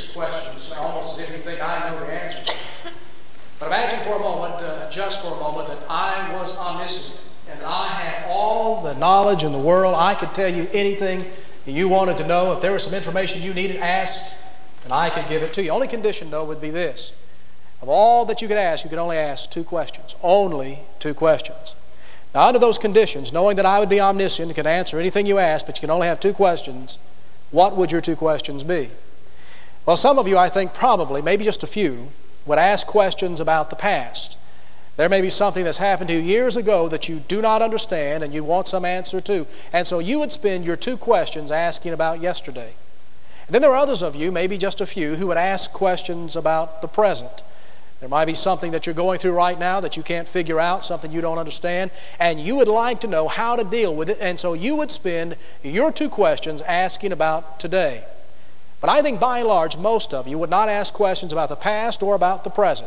these questions almost as if you think I know the answers. But imagine for a moment, just for a moment, that I was omniscient and that I had all the knowledge in the world. I could tell you anything you wanted to know. If there was some information you needed, ask, and I could give it to you. Only condition, though, would be this. Of all that you could ask, you could only ask 2 questions. Only 2 questions. Now, under those conditions, knowing that I would be omniscient and could answer anything you ask, but you can only have 2 questions, what would your 2 questions be? Well, some of you, I think, probably, maybe just a few, would ask questions about the past. There may be something that's happened to you years ago that you do not understand and you want some answer to. And so you would spend your 2 questions asking about yesterday. And then there are others of you, maybe just a few, who would ask questions about the present. There might be something that you're going through right now that you can't figure out, something you don't understand, and you would like to know how to deal with it, and so you would spend your 2 questions asking about today. But I think by and large, most of you would not ask questions about the past or about the present.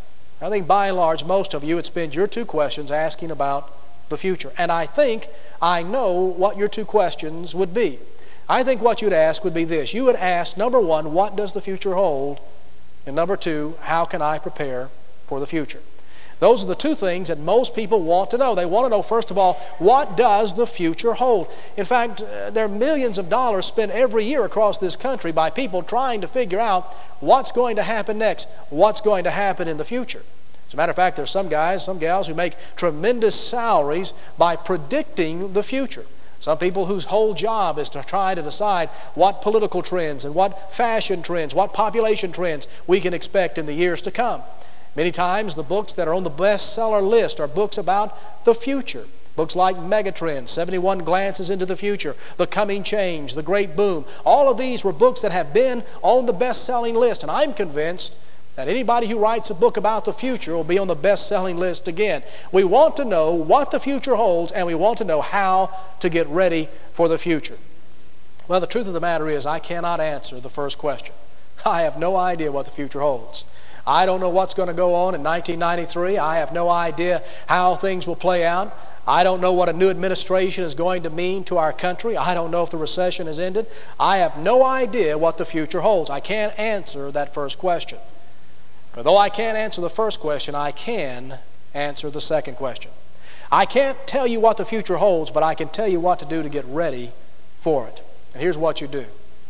I think by and large, most of you would spend your 2 questions asking about the future. And I think I know what your 2 questions would be. I think what you'd ask would be this. You would ask, number 1, what does the future hold? And number 2, how can I prepare for the future? Those are the 2 things that most people want to know. They want to know, first of all, what does the future hold? In fact, there are millions of dollars spent every year across this country by people trying to figure out what's going to happen next, what's going to happen in the future. As a matter of fact, there's some guys, some gals who make tremendous salaries by predicting the future. Some people whose whole job is to try to decide what political trends and what fashion trends, what population trends we can expect in the years to come. Many times the books that are on the bestseller list are books about the future. Books like Megatrends, 71 Glances into the Future, The Coming Change, The Great Boom. All of these were books that have been on the best-selling list, and I'm convinced that anybody who writes a book about the future will be on the best-selling list again. We want to know what the future holds, and we want to know how to get ready for the future. Well, the truth of the matter is I cannot answer the first question. I have no idea what the future holds. I don't know what's going to go on in 1993. I have no idea how things will play out. I don't know what a new administration is going to mean to our country. I don't know if the recession has ended. I have no idea what the future holds. I can't answer that first question. But though I can't answer the first question, I can answer the second question. I can't tell you what the future holds, but I can tell you what to do to get ready for it. And here's what you do.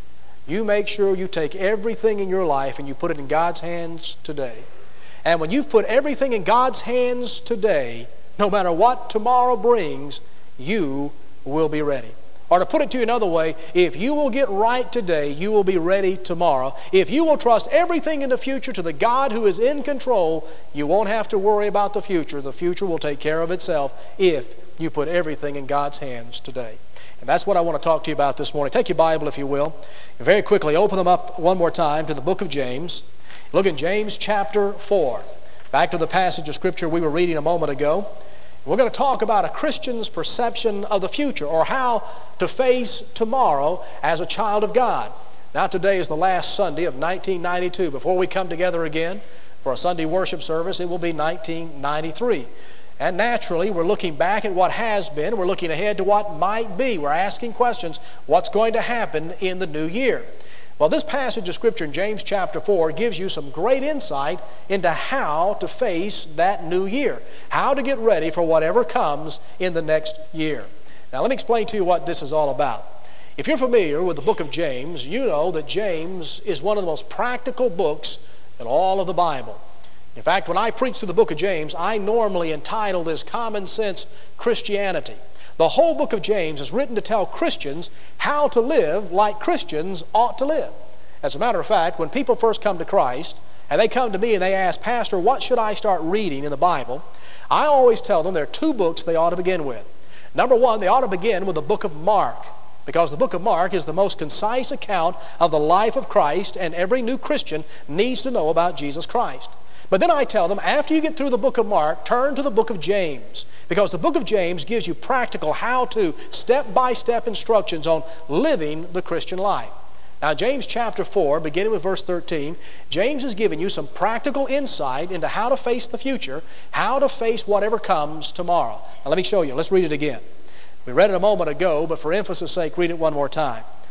You make sure you take everything in your life and you put it in God's hands today. And when you've put everything in God's hands today, no matter what tomorrow brings, you will be ready. Or to put it to you another way, if you will get right today, you will be ready tomorrow. If you will trust everything in the future to the God who is in control, you won't have to worry about the future. The future will take care of itself if you put everything in God's hands today. And that's what I want to talk to you about this morning. Take your Bible, if you will, and very quickly open them up one more time to the book of James. Look at James chapter 4. Back to the passage of Scripture we were reading a moment ago. We're going to talk about a Christian's perception of the future, or how to face tomorrow as a child of God. Now today is the last Sunday of 1992. Before we come together again for a Sunday worship service, it will be 1993. And naturally, we're looking back at what has been. We're looking ahead to what might be. We're asking questions, what's going to happen in the new year? Well, this passage of Scripture in James chapter 4 gives you some great insight into how to face that new year, how to get ready for whatever comes in the next year. Now, let me explain to you what this is all about. If you're familiar with the book of James, you know that James is one of the most practical books in all of the Bible. In fact, when I preach through the book of James, I normally entitle this Common Sense Christianity. The whole book of James is written to tell Christians how to live like Christians ought to live. As a matter of fact, when people first come to Christ, and they come to me and they ask, Pastor, what should I start reading in the Bible? I always tell them there are 2 books they ought to begin with. Number 1, they ought to begin with the book of Mark, because the book of Mark is the most concise account of the life of Christ, and every new Christian needs to know about Jesus Christ. But then I tell them, after you get through the book of Mark, turn to the book of James, because the book of James gives you practical how-to, step-by-step instructions on living the Christian life. Now, James chapter 4, beginning with verse 13, James is giving you some practical insight into how to face the future, how to face whatever comes tomorrow. Now, let me show you. Let's read it again. We read it a moment ago, but for emphasis' sake, read it one more time.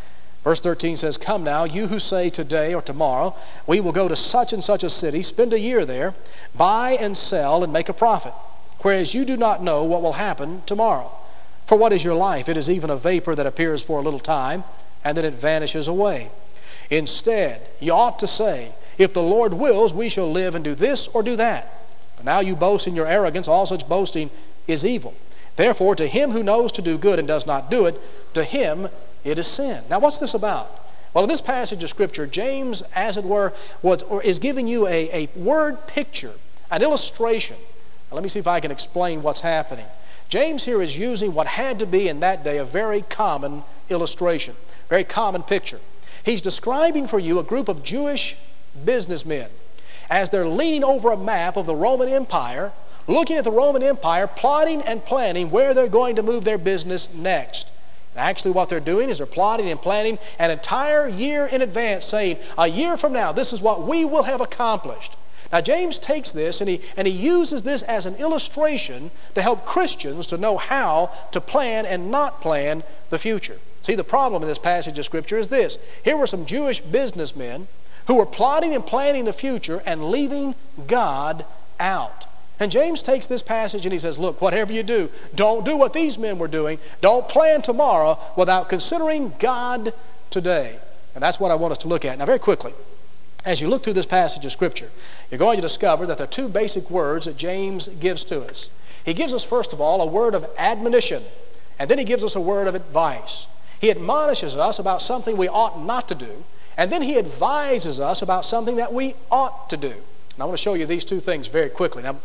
Verse 13 says, "Come now, you who say today or tomorrow, we will go to such and such a city, spend a year there, buy and sell and make a profit. Whereas you do not know what will happen tomorrow. For what is your life? It is even a vapor that appears for a little time, and then it vanishes away. Instead, you ought to say, if the Lord wills, we shall live and do this or do that. But now you boast in your arrogance. All such boasting is evil. Therefore, to him who knows to do good and does not do it, to him it is sin." Now, what's this about? Well, in this passage of Scripture, James, as it were, is giving you a word picture, an illustration. Now, let me see if I can explain what's happening. James here is using what had to be in that day a very common illustration, very common picture. He's describing for you a group of Jewish businessmen as they're leaning over a map of the Roman Empire, looking at the Roman Empire, plotting and planning where they're going to move their business next. And actually what they're doing is they're plotting and planning an entire year in advance, saying, a year from now, this is what we will have accomplished. Now, James takes this and he uses this as an illustration to help Christians to know how to plan and not plan the future. See, the problem in this passage of Scripture is this. Here were some Jewish businessmen who were plotting and planning the future and leaving God out. And James takes this passage and he says, look, whatever you do, don't do what these men were doing. Don't plan tomorrow without considering God today. And that's what I want us to look at. Now, very quickly, as you look through this passage of Scripture, you're going to discover that there are two basic words that James gives to us. He gives us, first of all, a word of admonition, and then he gives us a word of advice. He admonishes us about something we ought not to do, and then he advises us about something that we ought to do. And I want to show you these two things very quickly. Now,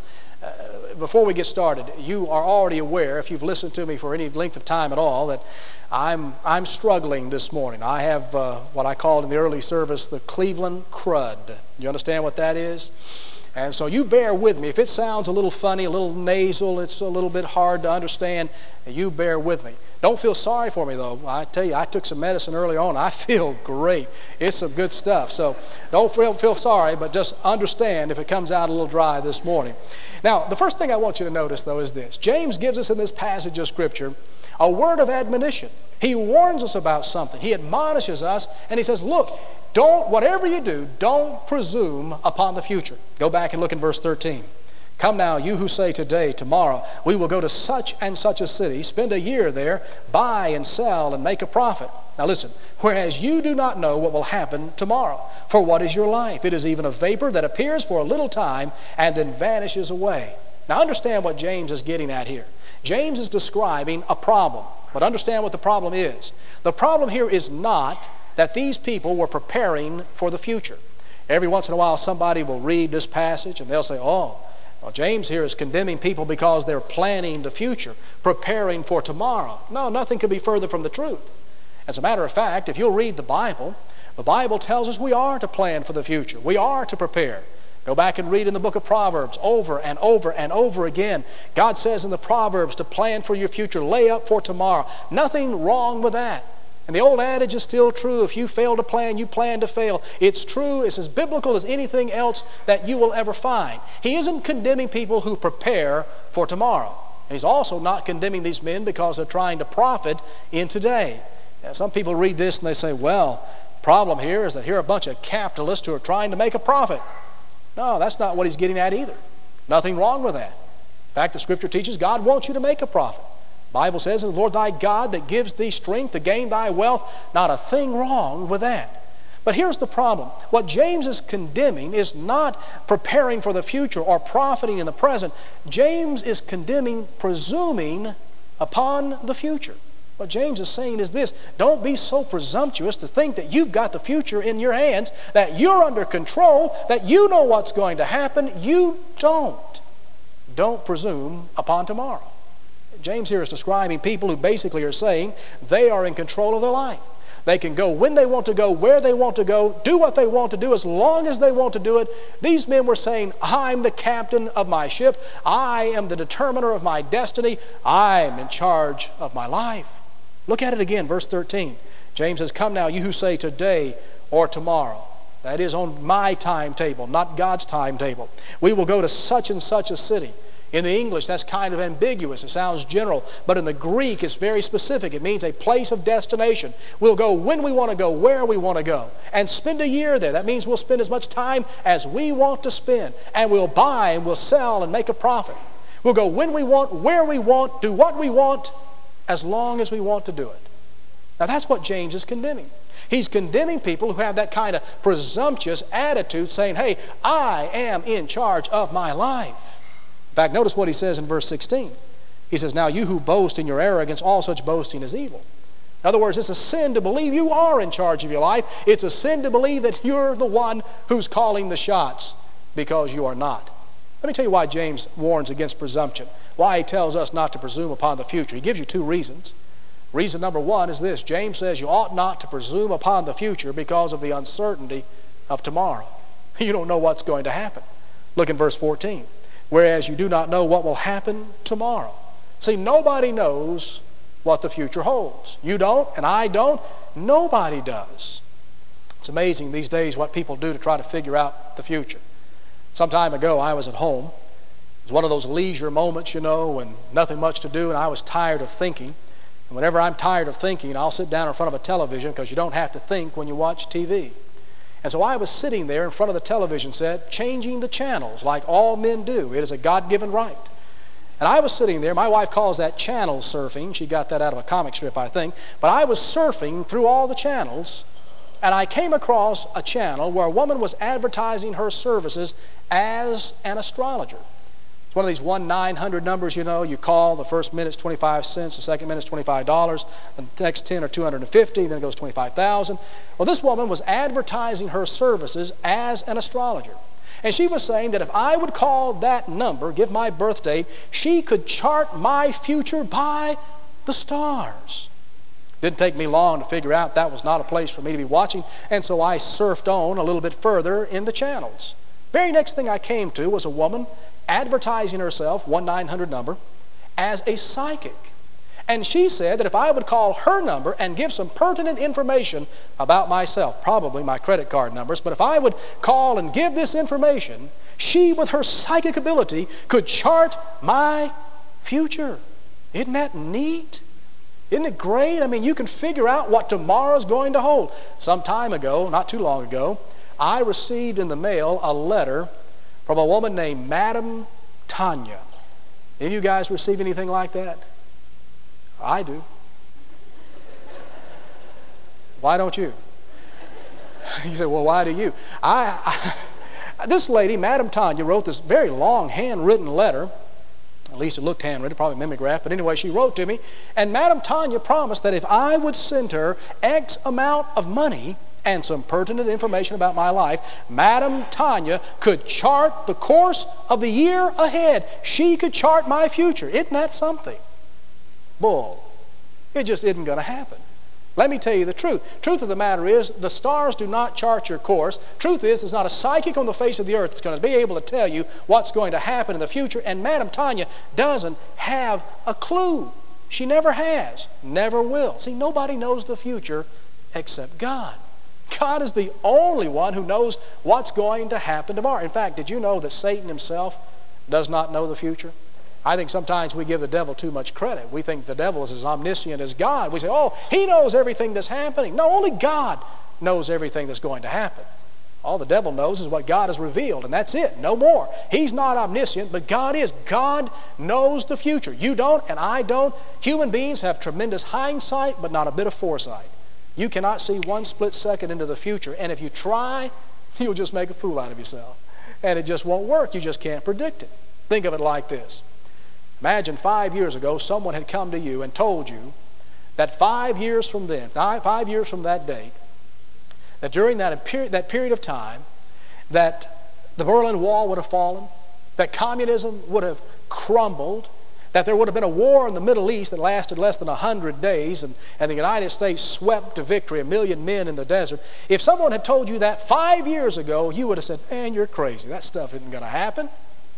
before we get started, you are already aware, if you've listened to me for any length of time at all, that I'm struggling this morning. I have what I called in the early service the Cleveland crud. You understand what that is? And so you bear with me. If it sounds a little funny, a little nasal, it's a little bit hard to understand, you bear with me. Don't feel sorry for me, though. I tell you, I took some medicine early on. I feel great. It's some good stuff. So don't feel sorry, but just understand if it comes out a little dry this morning. Now, the first thing I want you to notice, though, is this. James gives us in this passage of Scripture a word of admonition. He warns us about something. He admonishes us, and he says, look, whatever you do, don't presume upon the future. Go back and look in verse 13. "Come now, you who say today, tomorrow, we will go to such and such a city, spend a year there, buy and sell and make a profit." Now listen, "Whereas you do not know what will happen tomorrow. For what is your life? It is even a vapor that appears for a little time and then vanishes away." Now understand what James is getting at here. James is describing a problem, but understand what the problem is. The problem here is not that these people were preparing for the future. Every once in a while somebody will read this passage and they'll say, well, James here is condemning people because they're planning the future, preparing for tomorrow. No, nothing could be further from the truth. As a matter of fact, if you'll read the Bible tells us we are to plan for the future. We are to prepare. Go back and read in the book of Proverbs over and over and over again. God says in the Proverbs to plan for your future, lay up for tomorrow. Nothing wrong with that. And the old adage is still true. If you fail to plan, you plan to fail. It's true. It's as biblical as anything else that you will ever find. He isn't condemning people who prepare for tomorrow. And he's also not condemning these men because they're trying to profit in today. Now, some people read this and they say, well, the problem here is that here are a bunch of capitalists who are trying to make a profit. No, that's not what he's getting at either. Nothing wrong with that. In fact, the Scripture teaches God wants you to make a profit. The Bible says, "And the Lord thy God that gives thee strength to gain thy wealth," not a thing wrong with that. But here's the problem. What James is condemning is not preparing for the future or profiting in the present. James is condemning presuming upon the future. What James is saying is this: don't be so presumptuous to think that you've got the future in your hands, that you're under control, that you know what's going to happen. You don't. Don't presume upon tomorrow. James here is describing people who basically are saying they are in control of their life. They can go when they want to go, where they want to go, do what they want to do as long as they want to do it. These men were saying, I'm the captain of my ship. I am the determiner of my destiny. I'm in charge of my life. Look at it again, verse 13. James says, "Come now, you who say today or tomorrow." That is on my timetable, not God's timetable. "We will go to such and such a city." In the English, that's kind of ambiguous. It sounds general. But in the Greek, it's very specific. It means a place of destination. We'll go when we want to go, where we want to go, and spend a year there. That means we'll spend as much time as we want to spend. And we'll buy and we'll sell and make a profit. We'll go when we want, where we want, do what we want, as long as we want to do it. Now that's what James is condemning. He's condemning people who have that kind of presumptuous attitude, saying, hey, I am in charge of my life. In fact, notice what he says in verse 16. He says, now you who boast in your arrogance, all such boasting is evil. In other words, it's a sin to believe you are in charge of your life. It's a sin to believe that you're the one who's calling the shots, because you are not. Let me tell you why James warns against presumption, why he tells us not to presume upon the future. He gives you two reasons. Reason number one is this. James says you ought not to presume upon the future because of the uncertainty of tomorrow. You don't know what's going to happen. Look in verse 14. Whereas you do not know what will happen tomorrow. See, nobody knows what the future holds. You don't, and I don't. Nobody does. It's amazing these days what people do to try to figure out the future. Some time ago, I was at home. It was one of those leisure moments, when nothing much to do, and I was tired of thinking. And whenever I'm tired of thinking, I'll sit down in front of a television, because you don't have to think when you watch TV. And so I was sitting there in front of the television set, changing the channels like all men do. It is a God-given right. And I was sitting there. My wife calls that channel surfing. She got that out of a comic strip, I think. But I was surfing through all the channels, and I came across a channel where a woman was advertising her services as an astrologer. It's one of these 1-900 numbers, you call. The first minute's 25 cents, the second minute's $25, the next 10 are $250, then it goes $25,000. Well, this woman was advertising her services as an astrologer. And she was saying that if I would call that number, give my birth date, she could chart my future by the stars. Didn't take me long to figure out that was not a place for me to be watching, and so I surfed on a little bit further in the channels. Very next thing I came to was a woman advertising herself, 1-900 number, as a psychic. And she said that if I would call her number and give some pertinent information about myself, probably my credit card numbers, but if I would call and give this information, she, with her psychic ability, could chart my future. Isn't that neat? Isn't it great? I mean, you can figure out what tomorrow's going to hold. Some time ago, not too long ago, I received in the mail a letter from a woman named Madam Tanya. Any of you guys receive anything like that? I do. Why don't you? You say, well, why do you? This lady, Madam Tanya, wrote this very long handwritten letter. At least it looked handwritten, probably mimeographed. But anyway, she wrote to me. And Madam Tanya promised that if I would send her X amount of money and some pertinent information about my life, Madam Tanya could chart the course of the year ahead. She could chart my future. Isn't that something? Bull. It just isn't going to happen. Let me tell you the truth. Truth of the matter is, the stars do not chart your course. Truth is, there's not a psychic on the face of the earth that's going to be able to tell you what's going to happen in the future, and Madam Tanya doesn't have a clue. She never has, never will. See, nobody knows the future except God. God is the only one who knows what's going to happen tomorrow. In fact, did you know that Satan himself does not know the future? I think sometimes we give the devil too much credit. We think the devil is as omniscient as God. We say, oh, he knows everything that's happening. No, only God knows everything that's going to happen. All the devil knows is what God has revealed, and that's it, no more. He's not omniscient, but God is. God knows the future. You don't, and I don't. Human beings have tremendous hindsight, but not a bit of foresight. You cannot see one split second into the future, and if you try, you'll just make a fool out of yourself. And it just won't work. You just can't predict it. Think of it like this. Imagine 5 years ago, someone had come to you and told you that 5 years from then, 5 years from that date, that during that period of time, that the Berlin Wall would have fallen, that communism would have crumbled, that there would have been a war in the Middle East that lasted less than 100 days, and the United States swept to victory 1 million men in the desert. If someone had told you that 5 years ago, you would have said, man, you're crazy. That stuff isn't going to happen.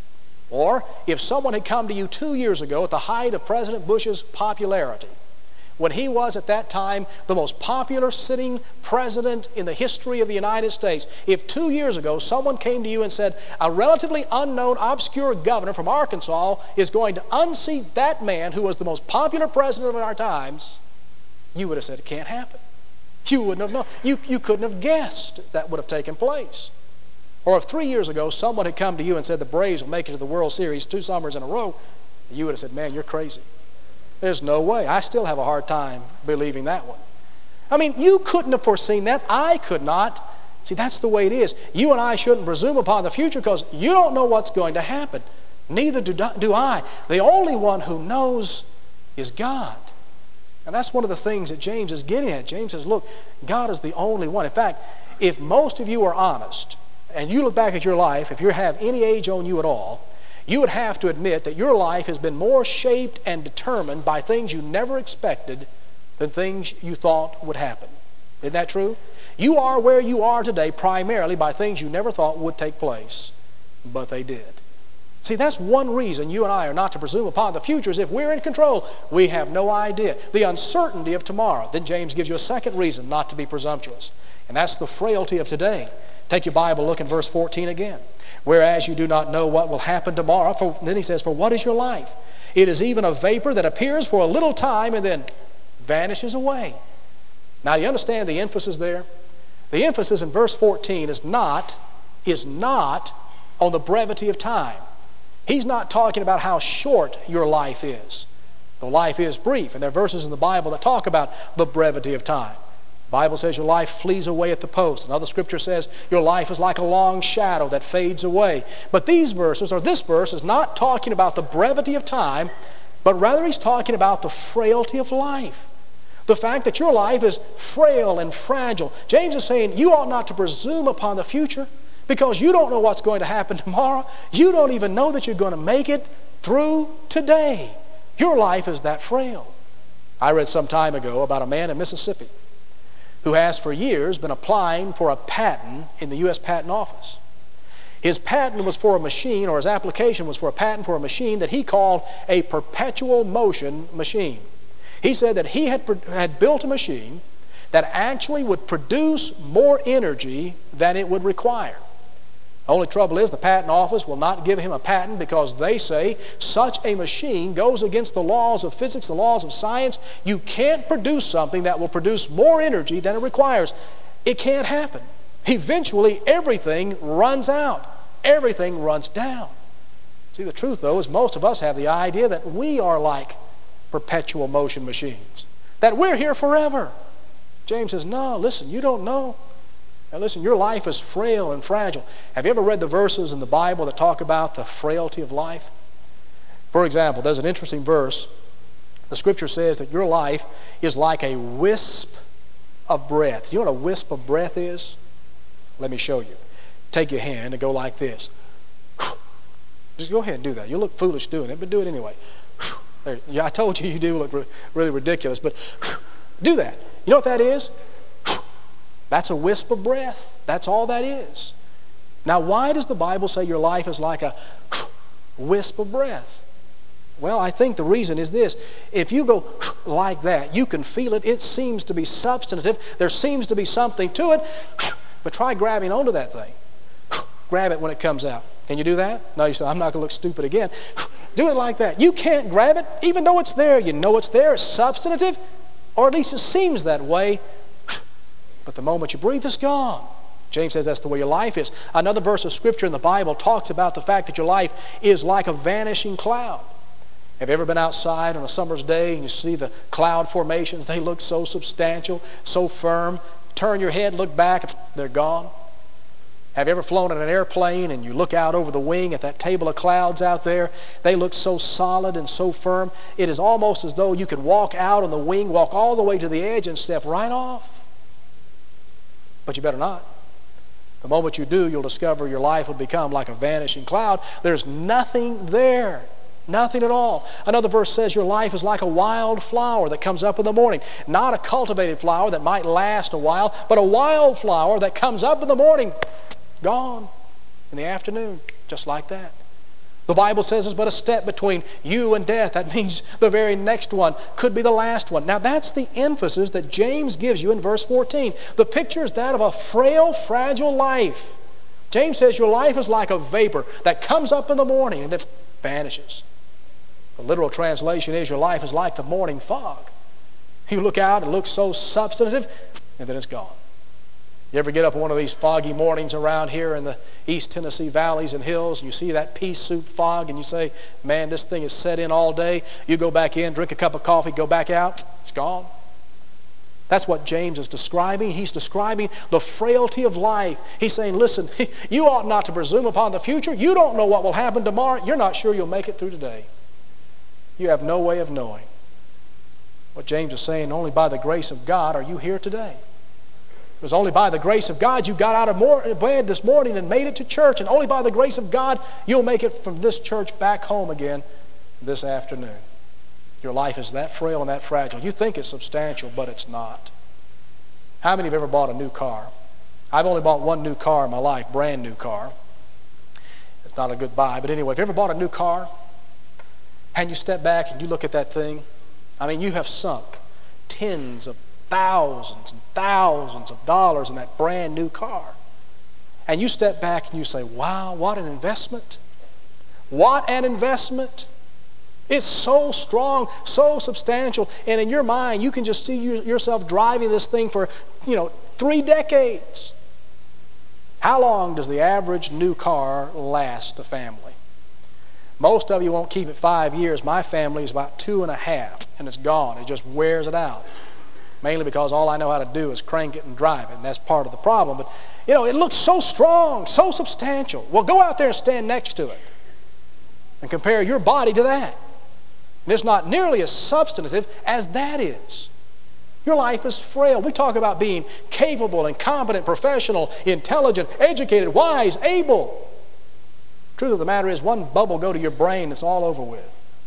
Or if someone had come to you 2 years ago at the height of President Bush's popularity, when he was at that time the most popular sitting president in the history of the United States, if 2 years ago someone came to you and said, a relatively unknown, obscure governor from Arkansas is going to unseat that man who was the most popular president of our times, you would have said, it can't happen. You wouldn't have known. You couldn't have guessed that would have taken place. Or if 3 years ago someone had come to you and said the Braves will make it to the World Series 2 summers in a row, you would have said, man, you're crazy. There's no way. I still have a hard time believing that one. I mean, you couldn't have foreseen that. I could not. See, that's the way it is. You and I shouldn't presume upon the future because you don't know what's going to happen. Neither do I. The only one who knows is God. And that's one of the things that James is getting at. James says, look, God is the only one. In fact, if most of you are honest, and you look back at your life, if you have any age on you at all, you would have to admit that your life has been more shaped and determined by things you never expected than things you thought would happen. Isn't that true? You are where you are today primarily by things you never thought would take place, but they did. See, that's one reason you and I are not to presume upon the future, is if we're in control, we have no idea. The uncertainty of tomorrow. Then James gives you a second reason not to be presumptuous, and that's the frailty of today. Take your Bible, look in verse 14 again. Whereas you do not know what will happen tomorrow. Then he says, for what is your life? It is even a vapor that appears for a little time and then vanishes away. Now, do you understand the emphasis there? The emphasis in verse 14 is not on the brevity of time. He's not talking about how short your life is. The life is brief, and there are verses in the Bible that talk about the brevity of time. The Bible says your life flees away at the post. Another scripture says your life is like a long shadow that fades away. But these verses, or this verse, is not talking about the brevity of time, but rather he's talking about the frailty of life. The fact that your life is frail and fragile. James is saying you ought not to presume upon the future because you don't know what's going to happen tomorrow. You don't even know that you're going to make it through today. Your life is that frail. I read some time ago about a man in Mississippi who has for years been applying for a patent in the U.S. Patent Office. His patent was for a machine, or his application was for a patent for a machine that he called a perpetual motion machine. He said that he had built a machine that actually would produce more energy than it would require. The only trouble is the patent office will not give him a patent because they say such a machine goes against the laws of physics, the laws of science. You can't produce something that will produce more energy than it requires. It can't happen. Eventually, everything runs out. Everything runs down. See, the truth, though, is most of us have the idea that we are like perpetual motion machines, that we're here forever. James says, no, listen, you don't know. Now listen, your life is frail and fragile. Have you ever read the verses in the Bible that talk about the frailty of life? For example, there's an interesting verse. The scripture says that your life is like a wisp of breath. You know what a wisp of breath is? Let me show you. Take your hand and go like this. Just go ahead and do that. You'll look foolish doing it, but do it anyway. There. Yeah, I told you do look really ridiculous, but do that. You know what that is? That's a wisp of breath. That's all that is. Now, why does the Bible say your life is like a wisp of breath? Well, I think the reason is this. If you go like that, you can feel it. It seems to be substantive. There seems to be something to it. But try grabbing onto that thing. Grab it when it comes out. Can you do that? No, you say, I'm not going to look stupid again. Do it like that. You can't grab it, even though it's there. You know it's there. It's substantive, or at least it seems that way. But the moment you breathe, it's gone. James says that's the way your life is. Another verse of Scripture in the Bible talks about the fact that your life is like a vanishing cloud. Have you ever been outside on a summer's day and you see the cloud formations? They look so substantial, so firm. Turn your head, look back, they're gone. Have you ever flown in an airplane and you look out over the wing at that table of clouds out there? They look so solid and so firm. It is almost as though you could walk out on the wing, walk all the way to the edge and step right off. But you better not. The moment you do, you'll discover your life will become like a vanishing cloud. There's nothing there. Nothing at all. Another verse says your life is like a wild flower that comes up in the morning. Not a cultivated flower that might last a while, but a wild flower that comes up in the morning, gone in the afternoon, just like that. The Bible says there's but a step between you and death. That means the very next one could be the last one. Now that's the emphasis that James gives you in verse 14. The picture is that of a frail, fragile life. James says your life is like a vapor that comes up in the morning and then vanishes. The literal translation is your life is like the morning fog. You look out, it looks so substantive, and then it's gone. You ever get up on one of these foggy mornings around here in the East Tennessee valleys and hills, and you see that pea soup fog, and you say, man, this thing is set in all day. You go back in, drink a cup of coffee, go back out, it's gone. That's what James is describing. He's describing the frailty of life. He's saying, listen, you ought not to presume upon the future. You don't know what will happen tomorrow. You're not sure you'll make it through today. You have no way of knowing. What James is saying, only by the grace of God are you here today. It was only by the grace of God you got out of bed this morning and made it to church. And only by the grace of God you'll make it from this church back home again this afternoon. Your life is that frail and that fragile. You think it's substantial, but it's not. How many have ever bought a new car? I've only bought one new car in my life, brand new car. It's not a good buy, but anyway, if you ever bought a new car and you step back and you look at that thing, I mean, you have sunk tens of thousands and thousands of dollars in that brand new car. And you step back and you say, wow, what an investment. What an investment. It's so strong, so substantial, and in your mind, you can just see yourself driving this thing for, 3 decades. How long does the average new car last a family? Most of you won't keep it 5 years. My family is about 2.5, and it's gone. It just wears it out. Mainly because all I know how to do is crank it and drive it, and that's part of the problem. But, it looks so strong, so substantial. Well, go out there and stand next to it and compare your body to that. And it's not nearly as substantive as that is. Your life is frail. We talk about being capable and competent, professional, intelligent, educated, wise, able. Truth of the matter is, one bubble go to your brain, it's all over with.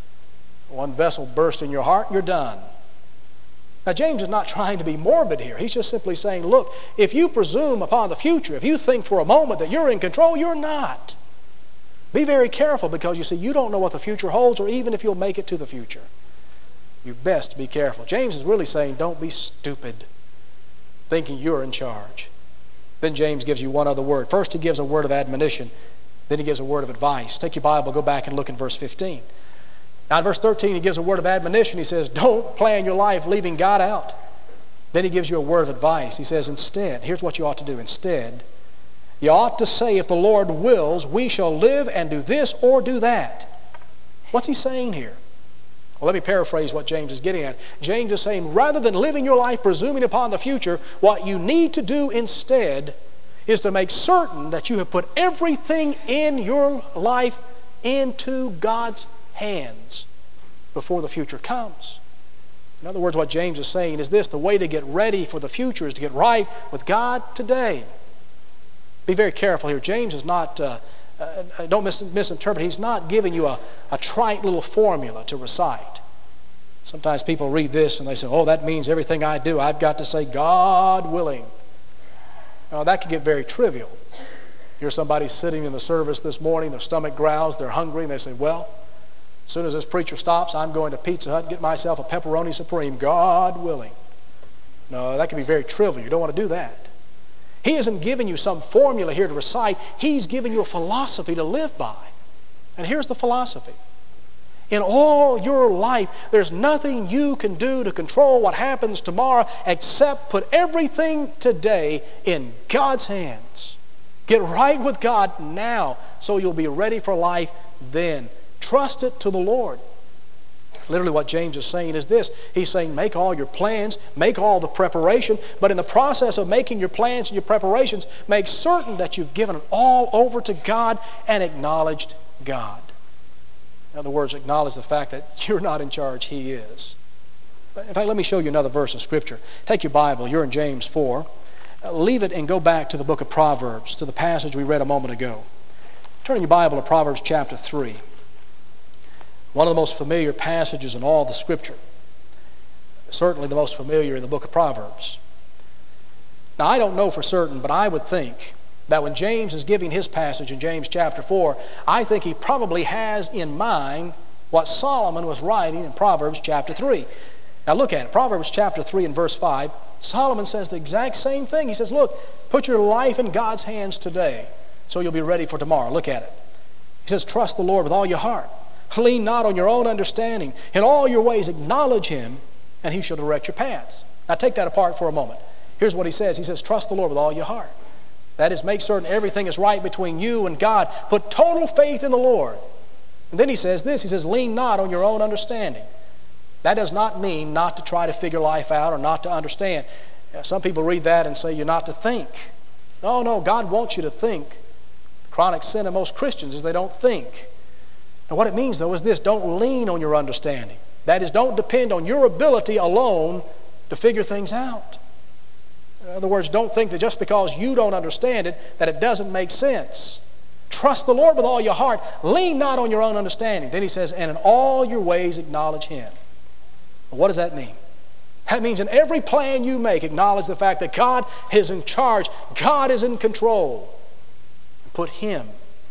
One vessel burst in your heart, you're done. Now, James is not trying to be morbid here. He's just simply saying, look, if you presume upon the future, if you think for a moment that you're in control, you're not. Be very careful, because you see, you don't know what the future holds or even if you'll make it to the future. You best be careful. James is really saying, don't be stupid thinking you're in charge. Then James gives you one other word. First, he gives a word of admonition. Then he gives a word of advice. Take your Bible, go back and look in verse 15. Now in verse 13, he gives a word of admonition. He says, don't plan your life leaving God out. Then he gives you a word of advice. He says, instead, here's what you ought to do. Instead, you ought to say, if the Lord wills, we shall live and do this or do that. What's he saying here? Well, let me paraphrase what James is getting at. James is saying, rather than living your life presuming upon the future, what you need to do instead is to make certain that you have put everything in your life into God's hands before the future comes. In other words, what James is saying is this: the way to get ready for the future is to get right with God today. Be very careful here. James is not, don't misinterpret, he's not giving you a trite little formula to recite. Sometimes people read this and they say, oh, that means everything I do, I've got to say, God willing. Now, that can get very trivial. Here's somebody sitting in the service this morning, their stomach growls, they're hungry, and they say, well, as soon as this preacher stops, I'm going to Pizza Hut and get myself a pepperoni supreme, God willing. No, that can be very trivial. You don't want to do that. He isn't giving you some formula here to recite. He's giving you a philosophy to live by. And here's the philosophy. In all your life, there's nothing you can do to control what happens tomorrow except put everything today in God's hands. Get right with God now so you'll be ready for life then. Trust it to the Lord. Literally what James is saying is this. He's saying make all your plans, make all the preparation, but in the process of making your plans and your preparations, make certain that you've given it all over to God and acknowledged God. In other words, acknowledge the fact that you're not in charge, He is. In fact, let me show you another verse of Scripture. Take your Bible, you're in James 4. Leave it and go back to the book of Proverbs, to the passage we read a moment ago. Turn your Bible to Proverbs chapter 3. One of the most familiar passages in all the Scripture. Certainly the most familiar in the book of Proverbs. Now, I don't know for certain, but I would think that when James is giving his passage in James chapter 4, I think he probably has in mind what Solomon was writing in Proverbs chapter 3. Now look at it. Proverbs chapter 3 and verse 5, Solomon says the exact same thing. He says, look, put your life in God's hands today so you'll be ready for tomorrow. Look at it. He says, trust the Lord with all your heart. Lean not on your own understanding. In all your ways acknowledge Him, and He shall direct your paths. Now take that apart for a moment. Here's what he says. He says, trust the Lord with all your heart. That is, make certain everything is right between you and God. Put total faith in the Lord. And then he says this. He says, lean not on your own understanding. That does not mean not to try to figure life out or not to understand. Some people read that and say you're not to think. No, God wants you to think. The chronic sin of most Christians is they don't think. And what it means, though, is this. Don't lean on your understanding. That is, don't depend on your ability alone to figure things out. In other words, don't think that just because you don't understand it, that it doesn't make sense. Trust the Lord with all your heart. Lean not on your own understanding. Then he says, and in all your ways acknowledge Him. Well, what does that mean? That means in every plan you make, acknowledge the fact that God is in charge. God is in control. Put Him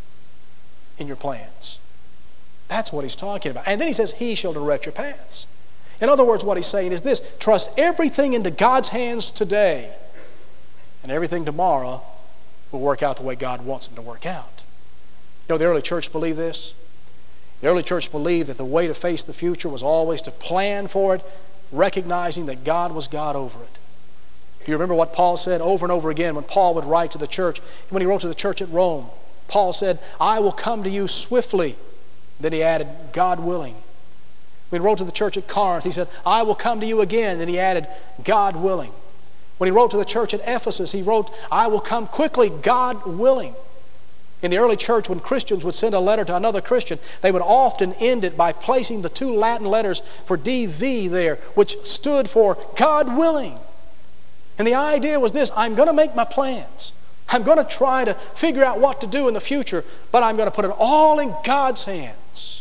in your plans. That's what he's talking about. And then he says, He shall direct your paths. In other words, what he's saying is this. Trust everything into God's hands today, and everything tomorrow will work out the way God wants them to work out. You know, the early church believed this. The early church believed that the way to face the future was always to plan for it, recognizing that God was God over it. Do you remember what Paul said over and over again when Paul would write to the church? When he wrote to the church at Rome, Paul said, I will come to you swiftly. Then he added, God willing. When he wrote to the church at Corinth, he said, I will come to you again. Then he added, God willing. When he wrote to the church at Ephesus, he wrote, I will come quickly, God willing. In the early church, when Christians would send a letter to another Christian, they would often end it by placing the two Latin letters for DV there, which stood for God willing. And the idea was this, I'm going to make my plans. I'm going to try to figure out what to do in the future, but I'm going to put it all in God's hands.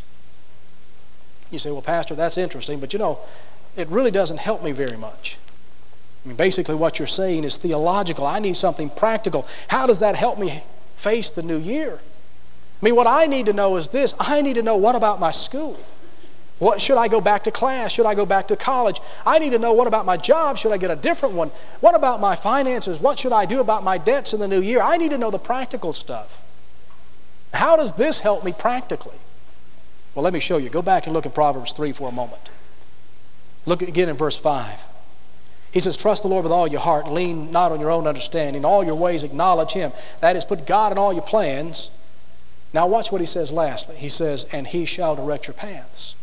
You say, well, Pastor, that's interesting, but you know, it really doesn't help me very much. I mean, basically what you're saying is theological. I need something practical. How does that help me face the new year? I mean, what I need to know is this. I need to know, what about my school? What, should I go back to class? Should I go back to college? I need to know, what about my job? Should I get a different one? What about my finances? What should I do about my debts in the new year? I need to know the practical stuff. How does this help me practically? Well, let me show you. Go back and look at Proverbs 3 for a moment. Look again in verse 5. He says, trust the Lord with all your heart, lean not on your own understanding. In all your ways acknowledge Him. That is, put God in all your plans. Now watch what he says lastly. He says, and He shall direct your paths.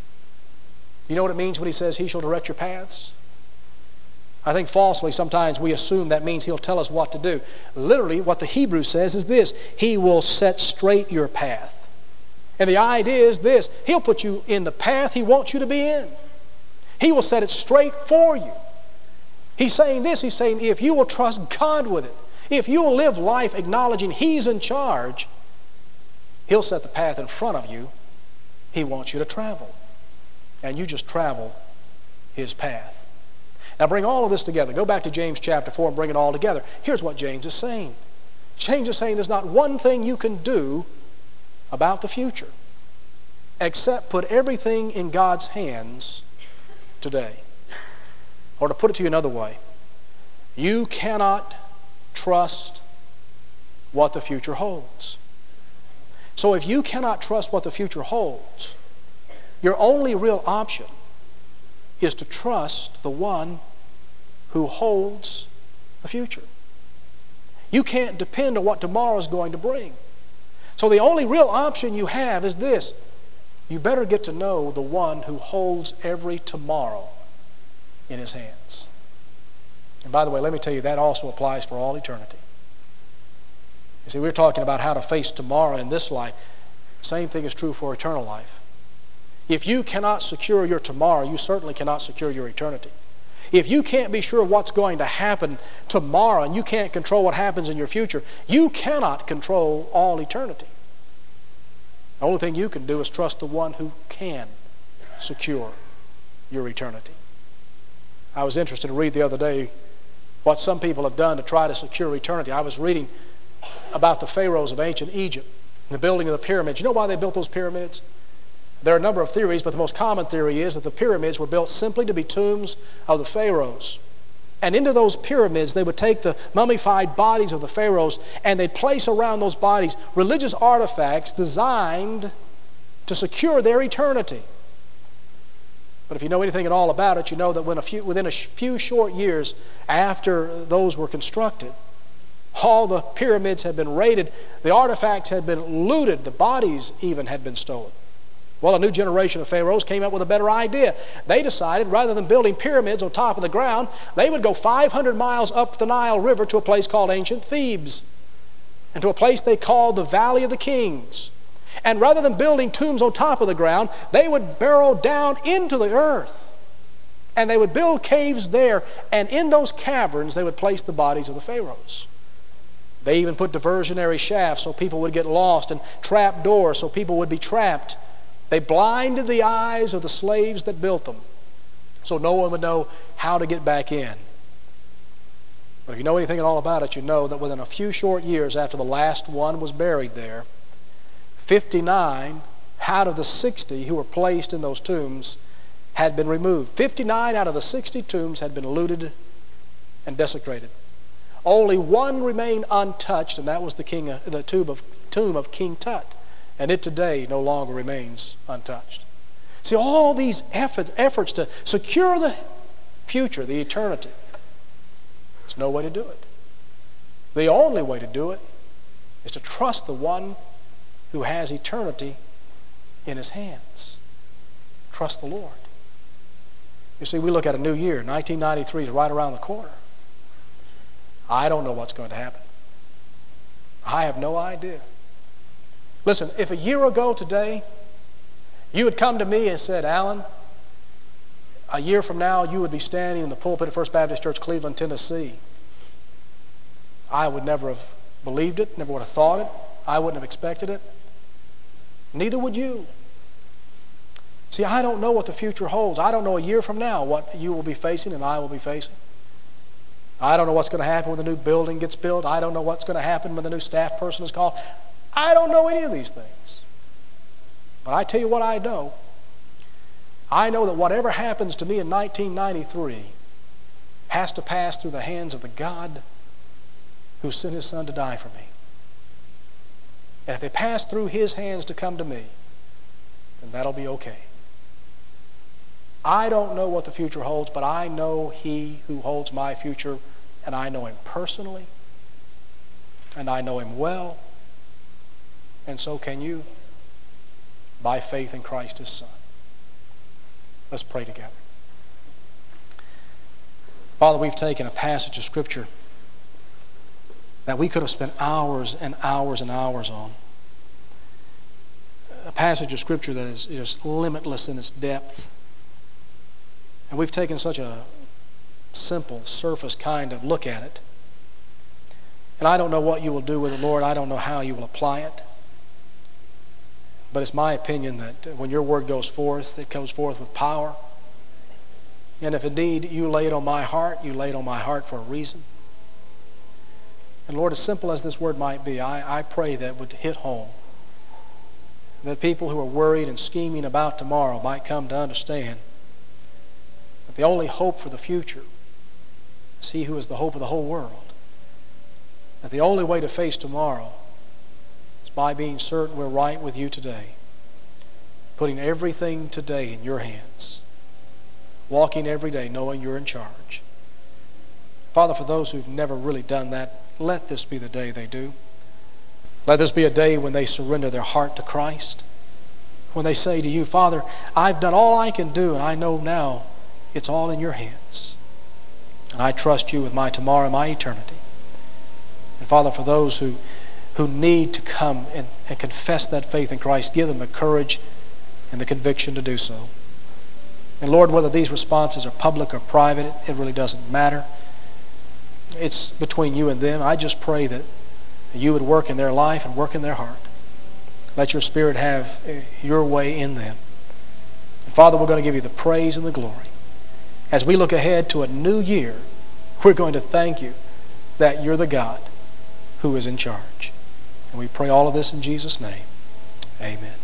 You know what it means when he says He shall direct your paths? I think falsely sometimes we assume that means He'll tell us what to do. Literally, what the Hebrew says is this. He will set straight your path. And the idea is this. He'll put you in the path He wants you to be in. He will set it straight for you. He's saying this. He's saying if you will trust God with it, if you will live life acknowledging He's in charge, He'll set the path in front of you He wants you to travel. And you just travel His path. Now bring all of this together. Go back to James chapter 4 and bring it all together. Here's what James is saying. James is saying there's not one thing you can do about the future except put everything in God's hands today. Or to put it to you another way, you cannot trust what the future holds. So if you cannot trust what the future holds, your only real option is to trust the one who holds the future. You can't depend on what tomorrow is going to bring. So the only real option you have is this. You better get to know the one who holds every tomorrow in His hands. And by the way, let me tell you, that also applies for all eternity. You see, we're talking about how to face tomorrow in this life. Same thing is true for eternal life. If you cannot secure your tomorrow, you certainly cannot secure your eternity. If you can't be sure what's going to happen tomorrow and you can't control what happens in your future, you cannot control all eternity. The only thing you can do is trust the one who can secure your eternity. I was interested to read the other day what some people have done to try to secure eternity. I was reading about the pharaohs of ancient Egypt and the building of the pyramids. You know why they built those pyramids? There are a number of theories, but the most common theory is that the pyramids were built simply to be tombs of the pharaohs. And into those pyramids, they would take the mummified bodies of the pharaohs and they'd place around those bodies religious artifacts designed to secure their eternity. But if you know anything at all about it, you know that within a few short years after those were constructed, all the pyramids had been raided, the artifacts had been looted, the bodies even had been stolen. Well, a new generation of pharaohs came up with a better idea. They decided rather than building pyramids on top of the ground, they would go 500 miles up the Nile River to a place called ancient Thebes and to a place they called the Valley of the Kings. And rather than building tombs on top of the ground, they would burrow down into the earth and they would build caves there, and in those caverns they would place the bodies of the pharaohs. They even put diversionary shafts so people would get lost and trap doors so people would be trapped. They blinded the eyes of the slaves that built them so no one would know how to get back in. But if you know anything at all about it, you know that within a few short years after the last one was buried there, 59 out of the 60 who were placed in those tombs had been removed. 59 out of the 60 tombs had been looted and desecrated. Only one remained untouched, and that was the tomb of King Tut. And it today no longer remains untouched. See, all these efforts to secure the future, the eternity, there's no way to do it. The only way to do it is to trust the one who has eternity in his hands. Trust the Lord. You see, we look at a new year. 1993 is right around the corner. I don't know what's going to happen. I have no idea. Listen, if a year ago today you had come to me and said, Alan, a year from now you would be standing in the pulpit at First Baptist Church, Cleveland, Tennessee, I would never have believed it, never would have thought it. I wouldn't have expected it. Neither would you. See, I don't know what the future holds. I don't know a year from now what you will be facing and I will be facing. I don't know what's going to happen when the new building gets built. I don't know what's going to happen when the new staff person is called. I don't know any of these things. But I tell you what I know. I know that whatever happens to me in 1993 has to pass through the hands of the God who sent his Son to die for me. And if they pass through his hands to come to me, then that'll be okay. I don't know what the future holds, but I know he who holds my future, and I know him personally, and I know him well, and so can you, by faith in Christ his Son. Let's pray together. Father, we've taken a passage of Scripture that we could have spent hours and hours and hours on. A passage of Scripture that is just limitless in its depth. And we've taken such a simple, surface kind of look at it. And I don't know what you will do with it, Lord. I don't know how you will apply it. But it's my opinion that when your word goes forth, it comes forth with power. And if indeed you lay it on my heart, you lay it on my heart for a reason. And Lord, as simple as this word might be, I pray that it would hit home. That people who are worried and scheming about tomorrow might come to understand that the only hope for the future is he who is the hope of the whole world. That the only way to face tomorrow is by being certain we're right with you today. Putting everything today in your hands. Walking every day knowing you're in charge. Father, for those who've never really done that, let this be the day they do. Let this be a day when they surrender their heart to Christ. When they say to you, Father, I've done all I can do, and I know now it's all in your hands. And I trust you with my tomorrow and my eternity. And Father, for those who need to come and confess that faith in Christ, give them the courage and the conviction to do so. And Lord, whether these responses are public or private, it really doesn't matter. It's between you and them. I just pray that you would work in their life and work in their heart. Let your Spirit have your way in them. And Father, we're going to give you the praise and the glory. As we look ahead to a new year, we're going to thank you that you're the God who is in charge. And we pray all of this in Jesus' name. Amen.